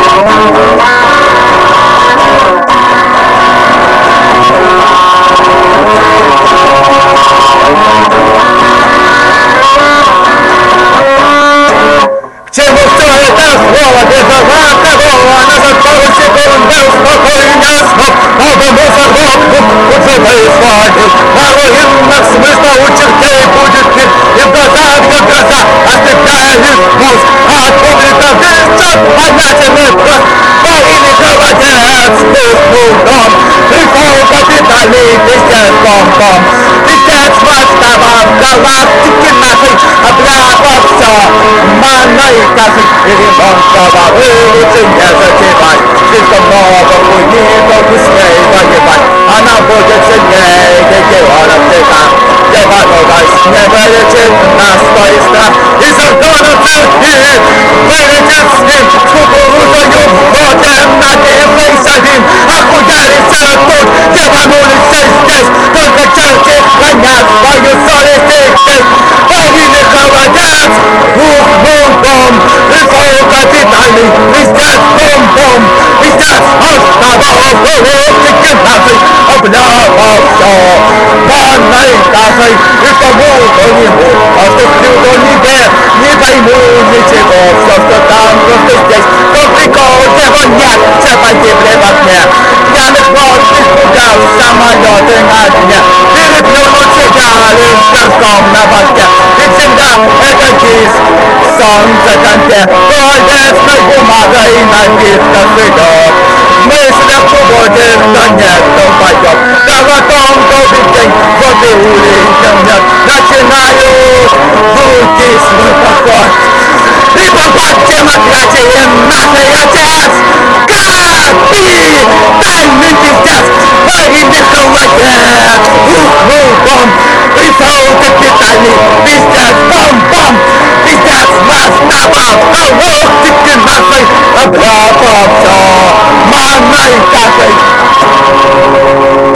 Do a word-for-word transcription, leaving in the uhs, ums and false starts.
К чему все это слово бездала корова, назад поручик он был спокойно снов, новому заробку уцелый свадил, на руинах смысла у чертей будет мир, и в глазах как гроза ослепляет мозг, а от публика весчет понятельный прост, повинный холодец, пуснул дом, пришел капитальный пиздец бом-бом, пиздец масштабов галактики нашей, обляпа все манной кашей, и ремонт головы лучше не затевать, слишком много хуйни, только с ней воевать, она будет сильнее легионов тыка, демоногость не вылечит нас свой страх, и Сардона церкви вылетит с ним, с кукурузою в роте, надеявшийся дым, охуялись тут, демонулись все здесь, только черти хранят свою совесть и честь, повинный холодец, ухнул дом, пришел капитальный пиздец бом-бом, пиздец оставал голубчики нашей, обляпал все манной кашей, и тому до него, а что клюду нигде, не пойму ничего, все, что там, просто здесь, то прикол, его нет, все погибли в огне, пьяных ночь испугал самолеты на дне, переплюнуть сигары с горшком на башке, и всегда это кис, солнце конте, туалетной бумагой напитка идет, мыслях уводит, да нет, то пойдет, да потом добрый день, вот и улицам нет, начинаю руки свой поход, и поход демократии нашей отец, капитальный пиздец, повинный холодец, ухнул бом, пришел капитальный пиздец, бом-бом, пиздец масштабов, голубчики нашей, обляпал все манной кашей.